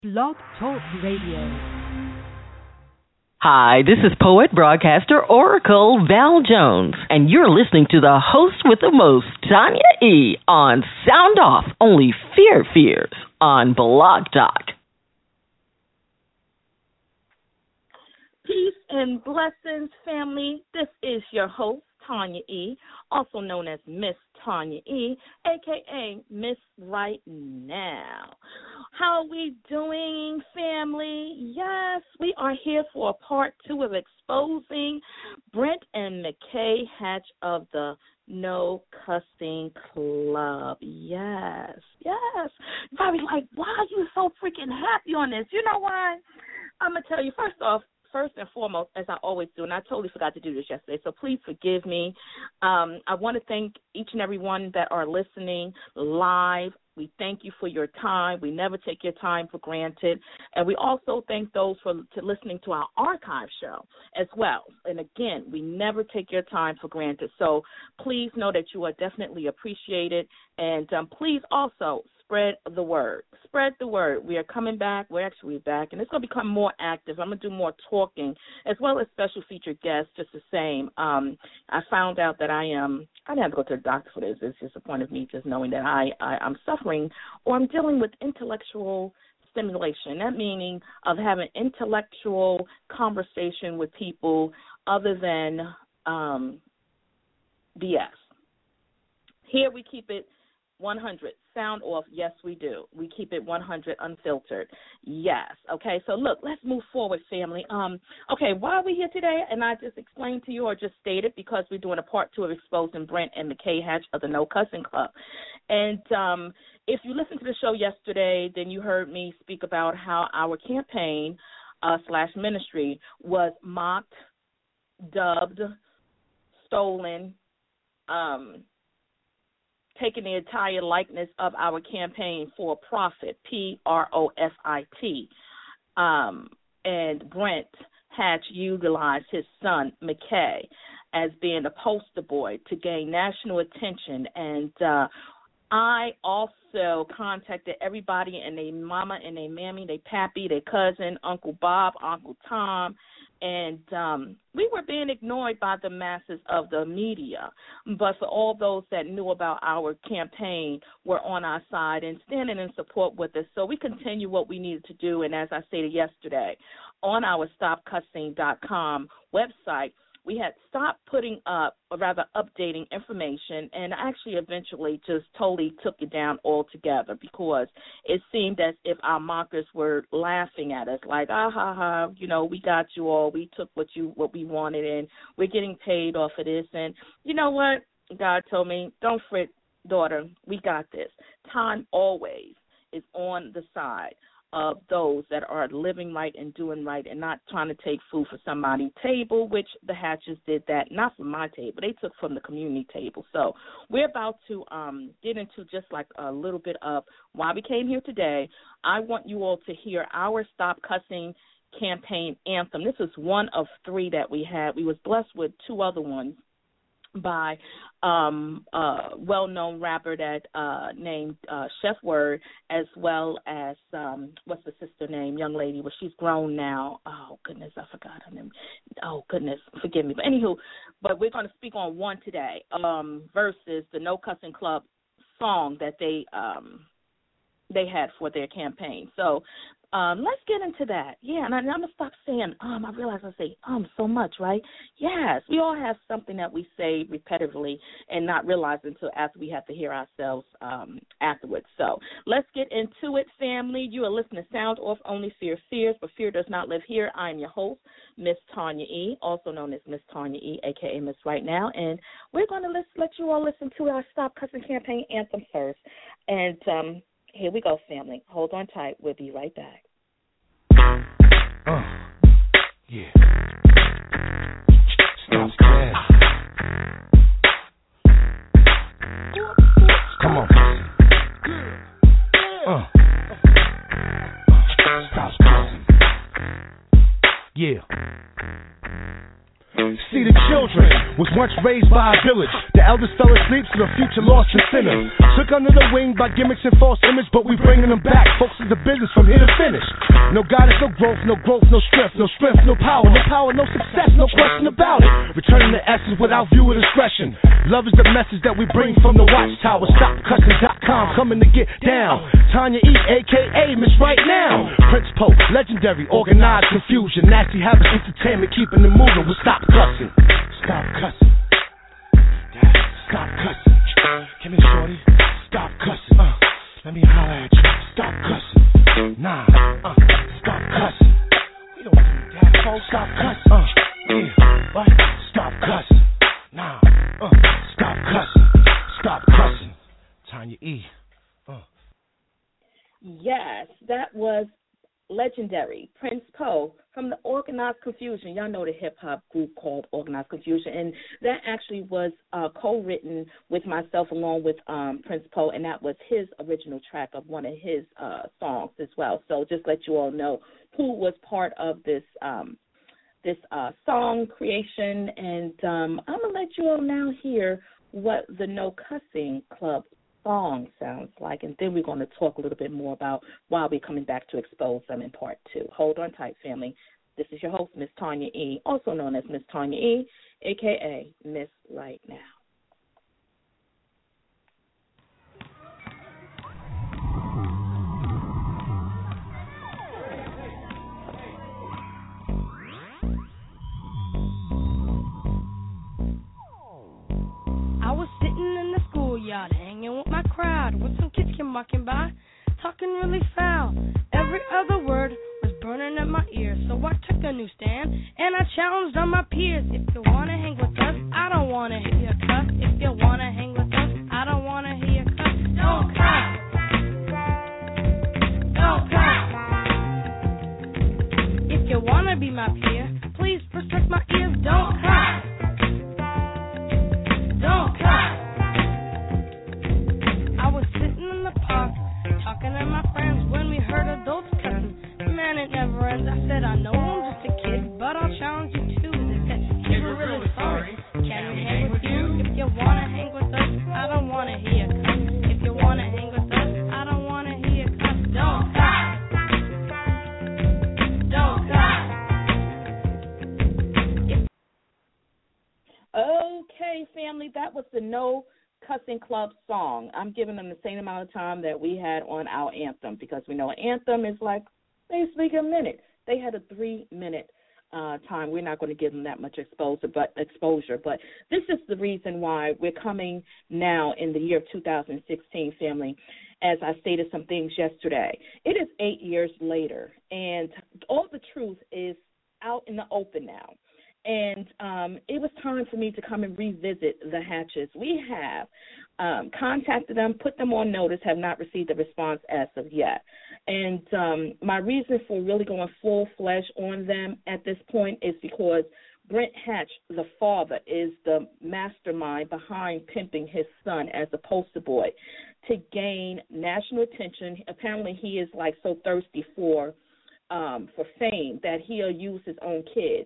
Blog Talk Radio. Hi, this is poet, broadcaster, Oracle Val Jones, and you're listening to the host with the most, Tanya E., on Sound Off, only Fears on Blog Talk. Peace and blessings, family. This is your host, Tanya E., also known as Miss Tanya E., a.k.a. Miss Right Now. How are we doing, family? Yes, we are here for a part 2 of exposing Brent and McKay Hatch of the No Cussing Club. Yes. You're probably like, why are you so freaking happy on this? You know why? I'm going to tell you, first and foremost, as I always do, and I totally forgot to do this yesterday, so please forgive me. I want to thank each and every one that are listening live. We thank you for your time. We never take your time for granted. And we also thank those for listening to our archive show as well. And again, we never take your time for granted. So please know that you are definitely appreciated. And please also spread the word. Spread the word. We are coming back. We're actually back, and it's going to become more active. I'm going to do more talking as well as special featured guests, just the same. I found out that I didn't have to go to the doctor for this. It's just a point of me just knowing that I'm suffering or I'm dealing with intellectual stimulation, that meaning of having intellectual conversation with people other than BS. Here we keep it 100. Sound off, yes, we do. We keep it 100 unfiltered. Yes. Okay, so look, let's move forward, family. Okay, why are we here today? And I just explained to you or just stated because we're doing a part 2 of exposing Brent and McKay Hatch of the No Cussing Club. And if you listened to the show yesterday, then you heard me speak about how our campaign / ministry was mocked, dubbed, stolen, taking the entire likeness of our campaign for profit, PROFIT. And Brent Hatch utilized his son, McKay, as being a poster boy to gain national attention. And I also contacted everybody and their mama and their mammy, their pappy, their cousin, Uncle Bob, Uncle Tom, and we were being ignored by the masses of the media. But for all those that knew about our campaign were on our side and standing in support with us. So we continue what we needed to do. And as I stated yesterday, on our StopCussing.com website, we had stopped putting up, or rather updating information, and actually eventually just totally took it down altogether because it seemed as if our mockers were laughing at us, like, we got you all, we took what we wanted, and we're getting paid off of this. And you know what? God told me, don't fret, daughter, we got this. Time always is on the side of those that are living right and doing right and not trying to take food for somebody's table, which the Hatches did that, not from my table. They took from the community table. So we're about to get into just like a little bit of why we came here today. I want you all to hear our Stop Cussing campaign anthem. This is one of 3 that we had. We was blessed with 2 other ones by a well-known rapper that named Chef Word, as well as, what's the sister name, young lady, well, she's grown now. Oh, goodness, I forgot her name. Oh, goodness, forgive me. But anywho, we're going to speak on one today versus the No Cussing Club song that they had for their campaign. So let's get into that. Yeah, and I'm going to stop saying, I realize I say, so much, right? Yes, we all have something that we say repetitively and not realize until after we have to hear ourselves afterwards. So let's get into it, family. You are listening to Sound Off, Only Fears, but fear does not live here. I am your host, Miss Tanya E., also known as Miss Tanya E., a.k.a. Miss Right Now, and we're going to let you all listen to our Stop Cussing campaign anthem first. And here we go, family. Hold on tight. We'll be right back. Yeah. Stop scared. Come on. Stop scared. Yeah. see the children was once raised by a village. The elders fell asleep, so the future lost in sinners. Took under the wing by gimmicks and false image, but we bringing them back. Folks is the business from here to finish. No guidance, no growth, no strength, no power, no success, no question about it. Returning to essence without viewer discretion. Love is the message that we bring from the watchtower. StopCussing.com coming to get down. Tanya E, a.k.a. Miss Right Now. Prince Poe, legendary, organized confusion. Nasty habits, entertainment, keeping it moving. We'll stop cussing. Stop cussing. Stop cussing. Give me the shorty. Stop cussing. Let me holler at you. Stop cussing. Nah. Stop cussing. We don't do that, folks. Stop cussing. Yeah. What? Stop cussing. Nah. Stop cussing. Stop cussing. Tanya E. Yes, that was legendary Prince Poe from the Organized Confusion. Y'all know the hip-hop group called Organized Confusion, and that actually was co-written with myself along with Prince Poe, and that was his original track of one of his songs as well. So just let you all know who was part of this song creation, and I'm going to let you all now hear what the No Cussing Club song sounds like, and then we're going to talk a little bit more about why we're coming back to expose them in part 2. Hold on tight, family. This is your host, Miss Tanya E., also known as Miss Tanya E., a.k.a. Miss Right Now. I was sitting in the schoolyard, hanging with my crowd, with some kids came walking by, talking really foul. Every other word was burning in my ears, so I took a new stand, and I challenged all my peers. If you wanna hang with us, I don't wanna hear you cuss. If you wanna hang with us, I don't wanna hear you cuss. Don't cuss. Don't cuss. If you wanna be my peer, please protect my ears. Don't cuss. Don't cuss. I was sitting in the park, talking to my friends when we heard adults cussing. Man, it never ends. I said, I know I'm just a kid, but I'll challenge you too. They said, if we're really sorry, can we hang with you? If you wanna hang with us, I don't wanna hear you cuss. If you wanna hang with us, I don't wanna hear you cuss. Don't cuss. Don't cuss. Okay, family, that was the No Cussing Club song. I'm giving them the same amount of time that we had on our anthem, because we know an anthem is like basically a minute. They had a 3-minute time. We're not going to give them that much exposure, but this is the reason why we're coming now in the year of 2016, family. As I stated some things yesterday, it is 8 years later, and all the truth is out in the open now. And it was time for me to come and revisit the Hatches. We have contacted them, put them on notice, have not received a response as of yet. And my reason for really going full-fledged on them at this point is because Brent Hatch, the father, is the mastermind behind pimping his son as a poster boy to gain national attention. Apparently he is like so thirsty for fame that he'll use his own kids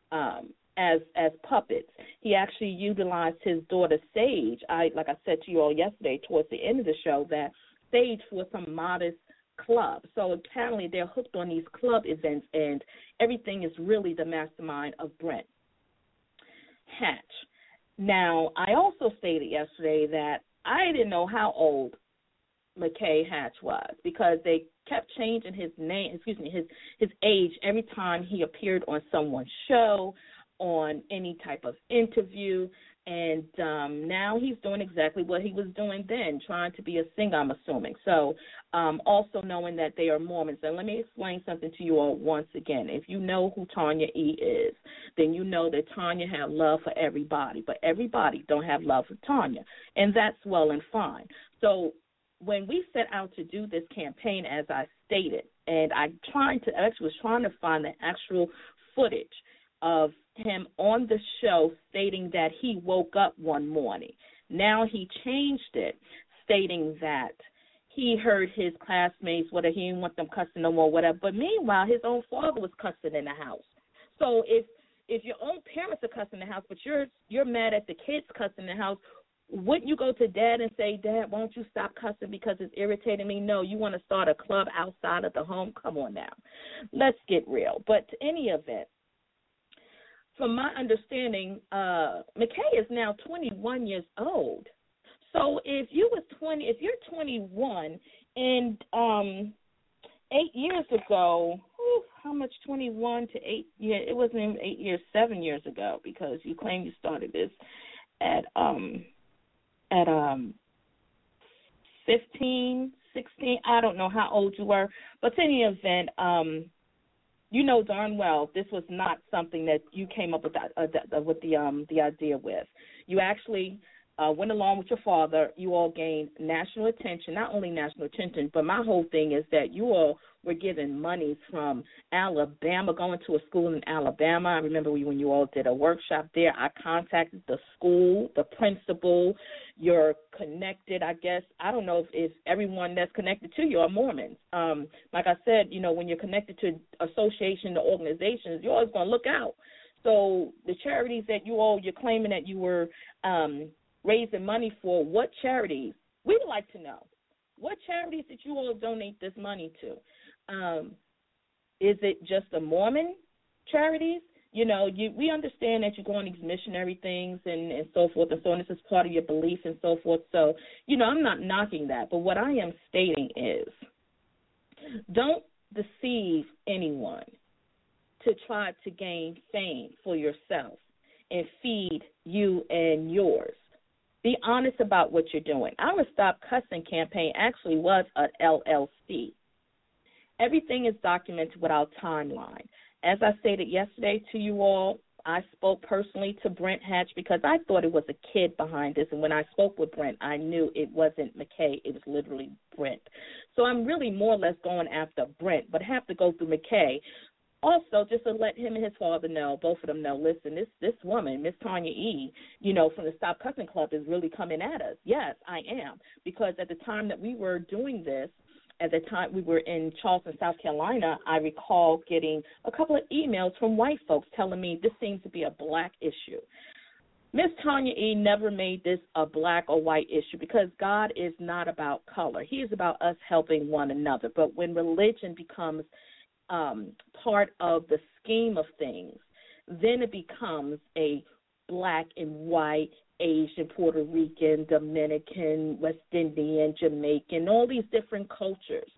as puppets. He actually utilized his daughter Sage. Like I said to you all yesterday towards the end of the show, that Sage for some modest club. So apparently they're hooked on these club events, and everything is really the mastermind of Brent Hatch. Now, I also stated yesterday that I didn't know how old McKay Hatch was, because they kept changing his name, his age every time he appeared on someone's show, on any type of interview, and now he's doing exactly what he was doing then, trying to be a singer, I'm assuming. So also knowing that they are Mormons. And let me explain something to you all once again. If you know who Tanya E. is, then you know that Tanya has love for everybody, but everybody don't have love for Tanya, and that's well and fine. So when we set out to do this campaign, as I stated, and I was trying to find the actual footage of him on the show stating that he woke up one morning. Now he changed it, stating that he heard his classmates, whether he didn't want them cussing no more, whatever. But meanwhile, his own father was cussing in the house. So if if your own parents are cussing in the house, but you're mad at the kids cussing in the house, wouldn't you go to Dad and say, Dad, won't you stop cussing because it's irritating me? No, you want to start a club outside of the home? Come on now. Let's get real. But to any event, from my understanding, McKay is now 21 years old. So if you're 21 and 8 years ago, how much 21 to 8? Yeah, it wasn't even 8 years, 7 years ago, because you claim you started this at 15, 16. I don't know how old you were, but in any event, you know darn well this was not something that you came up with the idea with. You actually went along with your father. You all gained national attention, not only national attention, but my whole thing is that you all were given monies from Alabama, going to a school in Alabama. I remember when you all did a workshop there, I contacted the school, the principal. You're connected, I guess. I don't know if everyone that's connected to you are Mormons. Like I said, you know, when you're connected to associations or organizations, you're always going to look out. So the charities that you're claiming that you were raising money for, what charities? We'd like to know. What charities did you all donate this money to? Is it just the Mormon charities? You know, we understand that you go on these missionary things and so forth and so on. This is part of your belief and so forth. So, you know, I'm not knocking that. But what I am stating is don't deceive anyone to try to gain fame for yourself and feed you and yours. Be honest about what you're doing. Our Stop Cussing campaign actually was an LLC. Everything is documented with our timeline. As I stated yesterday to you all, I spoke personally to Brent Hatch because I thought it was a kid behind this. And when I spoke with Brent, I knew it wasn't McKay. It was literally Brent. So I'm really more or less going after Brent, but have to go through McKay. Also, just to let him and his father know, both of them know, listen, this woman, Miss Tanya E., you know, from the Stop Cussing Club is really coming at us. Yes, I am, because at the time that we were doing this, at the time we were in Charleston, South Carolina, I recall getting a couple of emails from white folks telling me this seems to be a black issue. Miss Tanya E. never made this a black or white issue because God is not about color. He is about us helping one another. But when religion becomes part of the scheme of things, then it becomes a black and white, Asian, Puerto Rican, Dominican, West Indian, Jamaican, all these different cultures.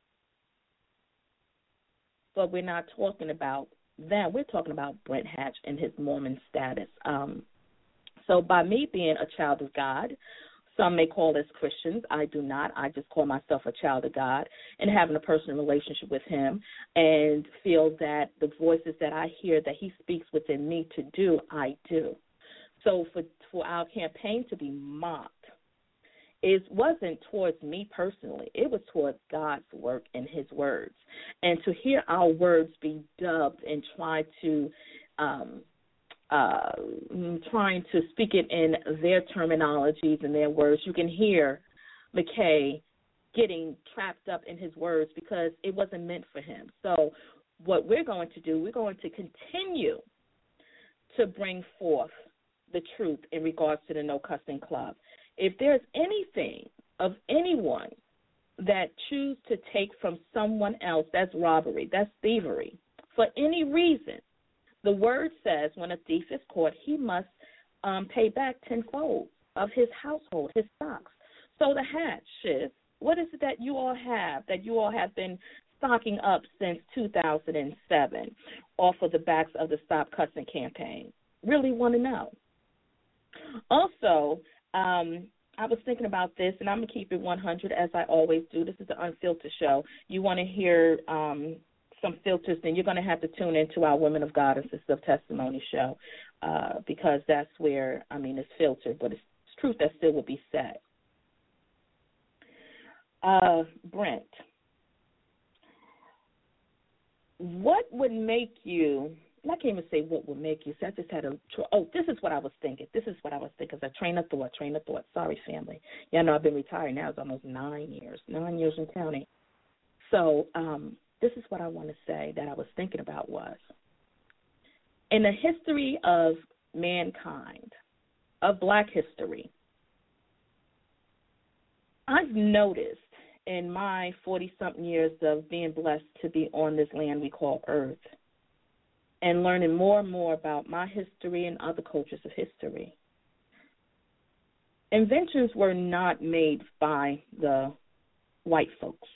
But we're not talking about that. We're talking about Brent Hatch and his Mormon status. So by me being a child of God, some may call us Christians. I do not. I just call myself a child of God, and having a personal relationship with him and feel that the voices that I hear that he speaks within me to do, I do. So for our campaign to be mocked, it wasn't towards me personally. It was towards God's work and his words. And to hear our words be dubbed and trying to speak it in their terminologies and their words, you can hear McKay getting trapped up in his words because it wasn't meant for him. So what we're going to do, we're going to continue to bring forth the truth in regards to the No Cussing Club. If there's anything of anyone that choose to take from someone else, that's robbery, that's thievery, for any reason, the word says when a thief is caught, he must pay back tenfold of his household, his stocks. So the Hatch, what is it that you all have been stocking up since 2007 off of the backs of the Stop Cussing campaign? Really want to know. Also, I was thinking about this, and I'm going to keep it 100 as I always do. This is the Unfiltered Show. You want to hear some filters, then you're going to have to tune into our Women of God and Sisters of Testimony show because that's where, it's filtered, but it's truth that still will be said. Brent, what would make you, I can't even say what would make you, so I just had this is what I was thinking. This is what I was thinking. A train of thought. Sorry, family. Yeah, I know I've been retired now. It's almost 9 years and counting. So this is what I want to say that I was thinking about was, In the history of mankind, of Black history, I've noticed in my 40-something years of being blessed to be on this land we call Earth and learning more and more about my history and other cultures of history, inventions were not made by the white folks.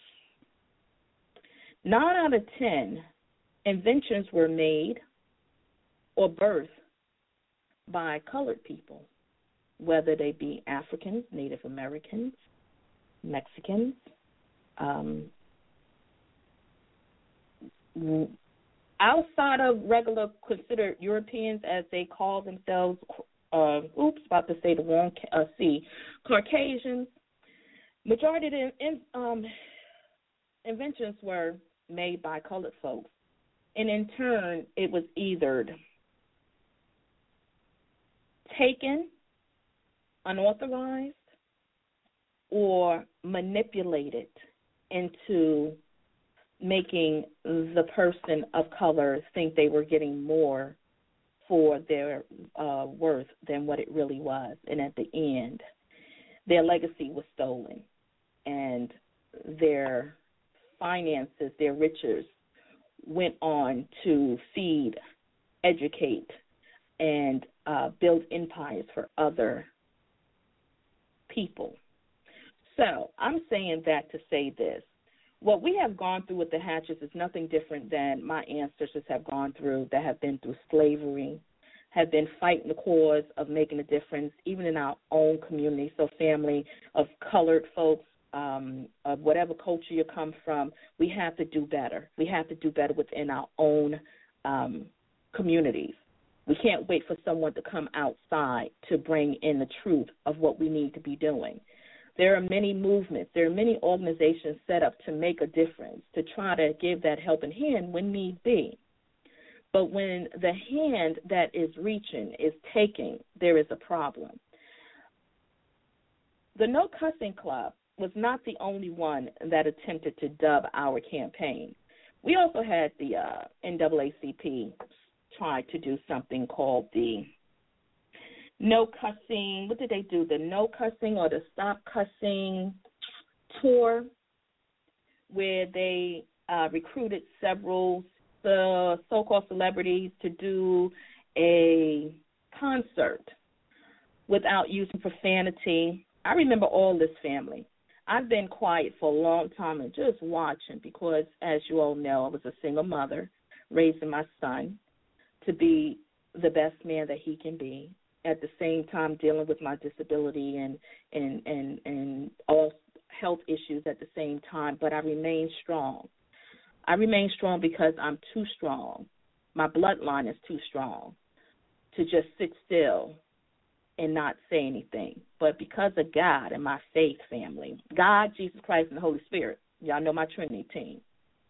9 out of 10 inventions were made or birthed by colored people, whether they be Africans, Native Americans, Mexicans, outside of regular considered Europeans, as they call themselves, about to say the wrong Caucasians. Majority of the inventions were made by colored folks, and in turn, it was either taken unauthorized or manipulated into making the person of color think they were getting more for their worth than what it really was. And at the end, their legacy was stolen, and their finances, their riches, went on to feed, educate, and build empires for other people. So I'm saying that to say this. What we have gone through with the Hatches is nothing different than my ancestors have gone through, that have been through slavery, have been fighting the cause of making a difference, even in our own community. So family of colored folks, of whatever culture you come from, we have to do better. We have to do better within our own communities. We can't wait for someone to come outside to bring in the truth of what we need to be doing. There are many movements, there are many organizations set up to make a difference, to try to give that helping hand when need be. But when the hand that is reaching is taking, there is a problem. The No Cussing Club was not the only one that attempted to dub our campaign. We also had the NAACP try to do something called the No Cussing, what did they do? The No Cussing or the Stop Cussing tour, where they recruited several so-called celebrities to do a concert without using profanity. I remember all this, family. I've been quiet for a long time and just watching because, as you all know, I was a single mother raising my son to be the best man that he can be, at the same time dealing with my disability and all health issues at the same time, but I remain strong. I remain strong because I'm too strong. My bloodline is too strong to just sit still and not say anything. But because of God and my faith, family, God, Jesus Christ, and the Holy Spirit, y'all know my Trinity team,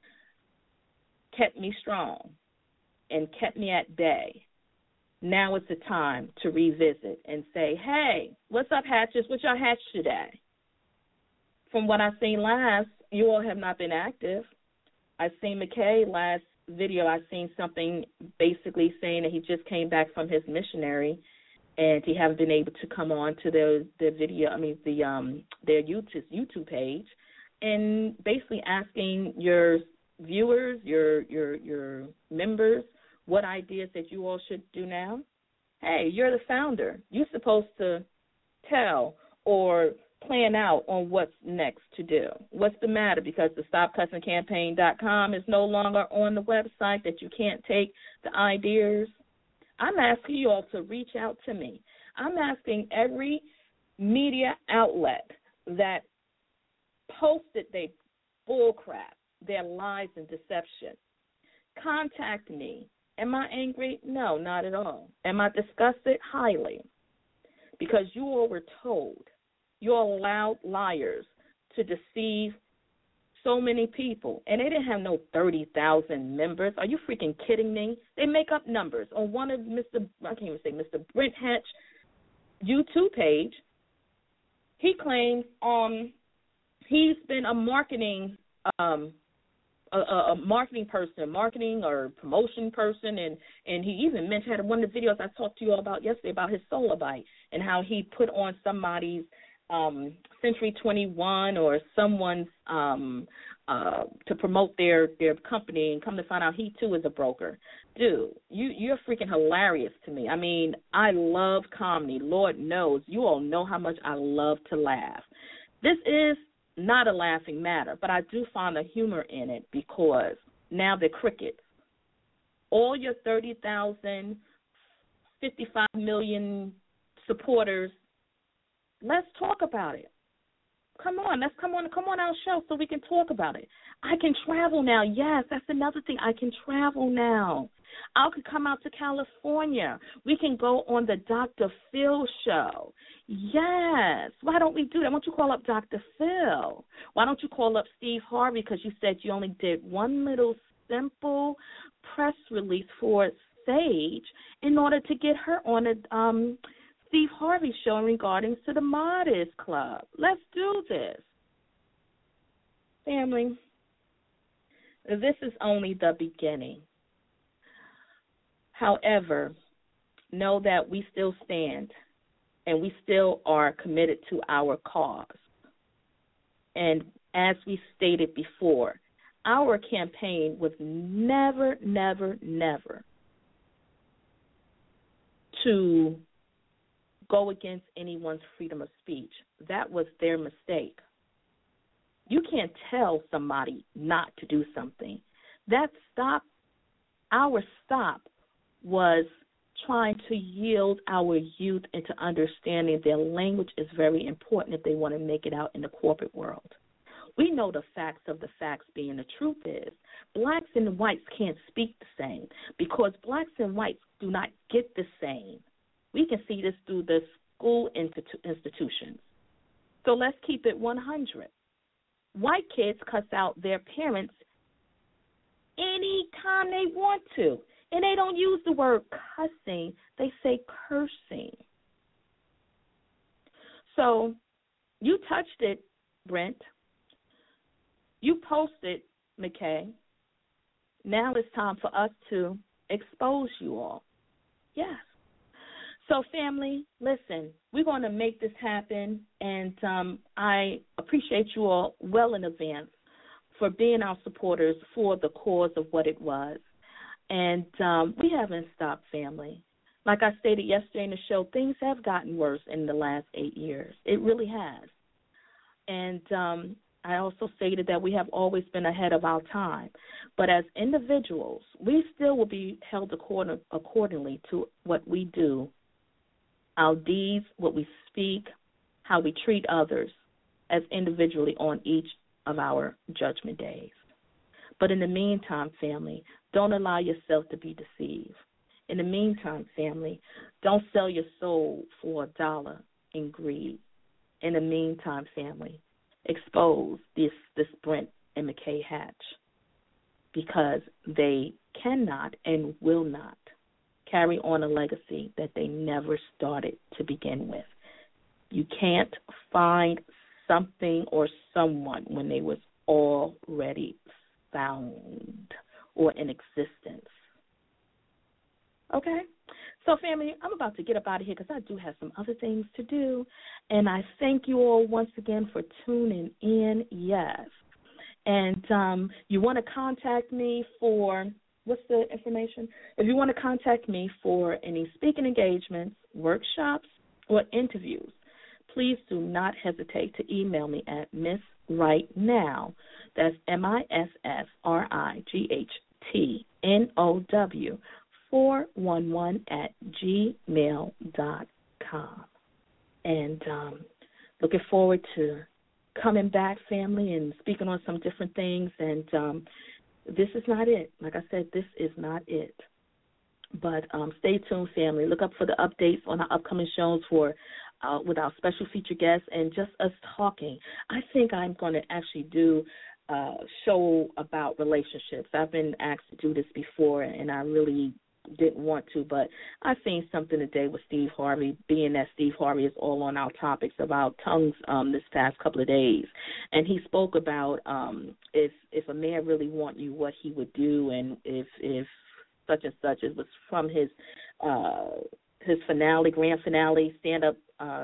kept me strong and kept me at bay. Now is the time to revisit and say, hey, what's up, Hatches? What y'all hatched today? From what I've seen last, you all have not been active. I've seen McKay last video. I've seen something basically saying that he just came back from his missionary and he haven't been able to come on to their video, their YouTube page, and basically asking your viewers, your members, what ideas that you all should do now. Hey, you're the founder. You're supposed to tell or plan out on what's next to do. What's the matter? Because the StopCussingCampaign.com is no longer on the website, that you can't take the ideas. I'm asking you all to reach out to me. I'm asking every media outlet that posted their bullcrap, their lies and deception, contact me. Am I angry? No, not at all. Am I disgusted? Highly. Because you all were told, you all allowed liars to deceive so many people. And they didn't have no 30,000 members. Are you freaking kidding me? They make up numbers. On one of Mr. Brent Hatch YouTube page, he claims he's been a marketing a marketing person, marketing or promotion person, and he even mentioned, had one of the videos I talked to you all about yesterday about his Solar Bite and how he put on somebody's Century 21 or someone's to promote their company, and come to find out he too is a broker. Dude, you're freaking hilarious to me. I mean, I love comedy. Lord knows, you all know how much I love to laugh. This is not a laughing matter, but I do find the humor in it because now they're crickets. All your 30,000, 55 million supporters, let's talk about it. Come on, let's come on our show so we can talk about it. I can travel now. Yes, that's another thing. I can travel now. I could come out to California. We can go on the Dr. Phil show. Yes. Why don't we do that? Why don't you call up Dr. Phil? Why don't you call up Steve Harvey, because you said you only did one little simple press release for Sage in order to get her on a Steve Harvey show regarding to the Modest Club. Let's do this. Family, this is only the beginning. However, know that we still stand and we still are committed to our cause. And as we stated before, our campaign was never, never, never to go against anyone's freedom of speech. That was their mistake. You can't tell somebody not to do something. Our stop was trying to yield our youth into understanding their language is very important if they want to make it out in the corporate world. We know the facts of the facts being the truth is blacks and whites can't speak the same because blacks and whites do not get the same. We can see this through the school institutions. So let's keep it 100. White kids cuss out their parents anytime they want to. And they don't use the word cussing. They say cursing. So you touched it, Brent. You posted, McKay. Now it's time for us to expose you all. Yes. So, family, listen, we're going to make this happen, and I appreciate you all well in advance for being our supporters for the cause of what it was. And we haven't stopped, family. Like I stated yesterday in the show, things have gotten worse in the last 8 years. It really has. And I also stated that we have always been ahead of our time. But as individuals, we still will be held accordingly to what we do, our deeds, what we speak, how we treat others as individually on each of our judgment days. But in the meantime, family, don't allow yourself to be deceived. In the meantime, family, don't sell your soul for $1 in greed. In the meantime, family, expose this Brent and McKay Hatch because they cannot and will not carry on a legacy that they never started to begin with. You can't find something or someone when they was already found or in existence. Okay? So, family, I'm about to get up out of here because I do have some other things to do. And I thank you all once again for tuning in. Yes. And you want to contact me for, what's the information? If you want to contact me for any speaking engagements, workshops, or interviews, please do not hesitate to email me at MissRightNow. That's MissRightNow 411@gmail.com. And looking forward to coming back, family, and speaking on some different things. And this is not it. Like I said, this is not it. But stay tuned, family. Look up for the updates on our upcoming shows for with our special featured guests and just us talking. I think I'm going to actually do a show about relationships. I've been asked to do this before, and I really didn't want to, but I seen something today with Steve Harvey, being that Steve Harvey is all on our topics about tongues this past couple of days, and he spoke about if a man really want you, what he would do, and if such and such. It was from his grand finale stand up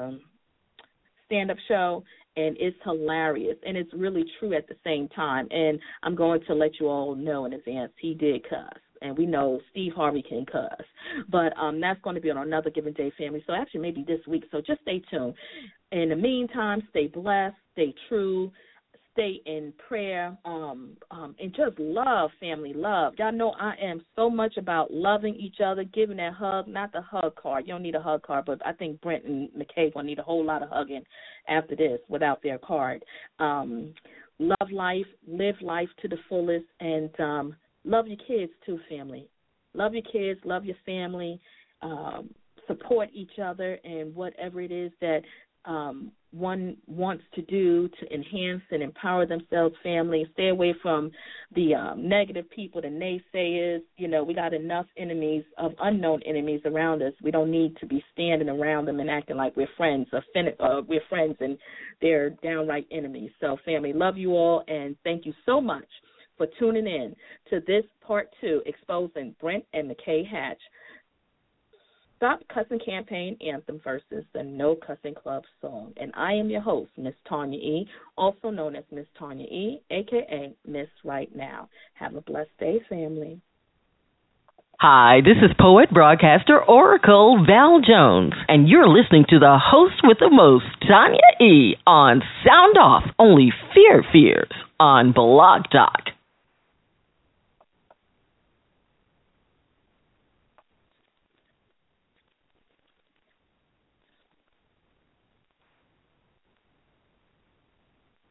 show. And it's hilarious, and it's really true at the same time. And I'm going to let you all know in advance, he did cuss. And we know Steve Harvey can cuss. But that's going to be on another Given Day, family. So actually maybe this week. So just stay tuned. In the meantime, stay blessed, stay true, stay in prayer, and just love, family, love. Y'all know I am so much about loving each other, giving that hug, not the hug card. You don't need a hug card, but I think Brent and McKay going to need a whole lot of hugging after this without their card. Love life, live life to the fullest, and love your kids too, family. Love your kids, love your family, support each other, and whatever it is that one wants to do to enhance and empower themselves, family. Stay away from the negative people, the naysayers. You know, we got enough enemies, of unknown enemies around us. We don't need to be standing around them and acting like we're friends, we're friends and they're downright enemies. So, family, love you all, and thank you so much for tuning in to this part 2, exposing Brent and McKay Hatch. Stop Cussing Campaign Anthem versus the No Cussing Club song. And I am your host, Miss Tanya E., also known as Miss Tanya E., a.k.a. Miss Right Now. Have a blessed day, family. Hi, this is poet, broadcaster, Oracle Val Jones, and you're listening to the host with the most, Tanya E., on Sound Off, only Fears on Blog Talk.